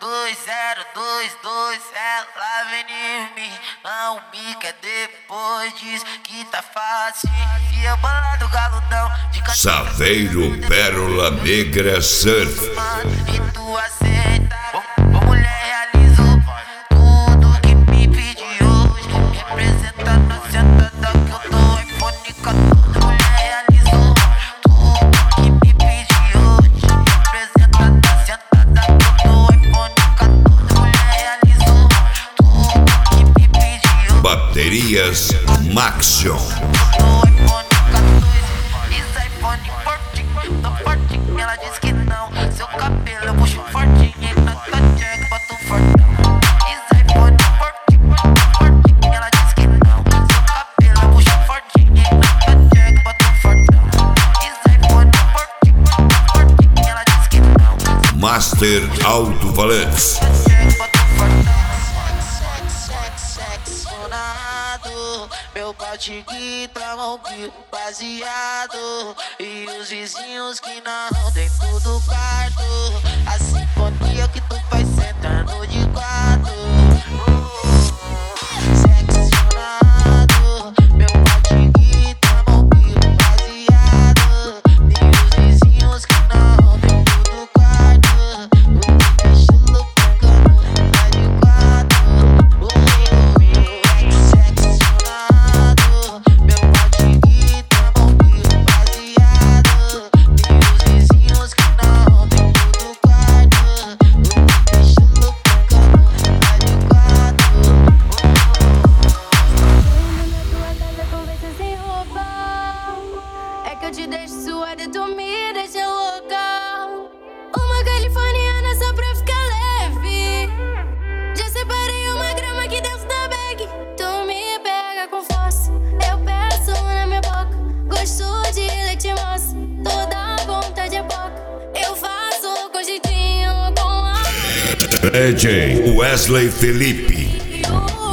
2022, ela vem em mim, não me quer depois, diz que tá fácil. E eu bolado galudão de Saveiro Pérola Negra Surf. E tu aceita, ô mulher, realizou tudo que me pediu. Representando a sentada que eu tô iPhone 14. Mulher, realizou tudo que me pediu. Representando a sentada que eu tô iPhone 14. Mulher, realizou tudo que me pediu. Baterias Maxion. Ela diz que não, seu cabelo eu puxo fortinho e na tua jack boto fortão. Isso iPhone fortinho, ela diz que não, seu cabelo eu puxo fortinho e na tua jack boto fortão. Isso iPhone fortinho, ela diz que não. Master Alto Valence. Meu bote que tramam baseado. E os vizinhos que não dentro do quarto. A sinfonia que tu faz sentando de quatro. Seccionado. Meu bote que tramam baseado. E os vizinhos que não dentro do quarto. O bicho louco tá de quatro. Eu te deixo suada e tu me deixa louca. Uma californiana só pra ficar leve. Já separei uma grama aqui dentro da bag. Tu me pega com força, eu peço na minha boca. Gosto de leite moça, toda vontade é boca. Eu faço com jeitinho, com a DJ Wesley Felipe.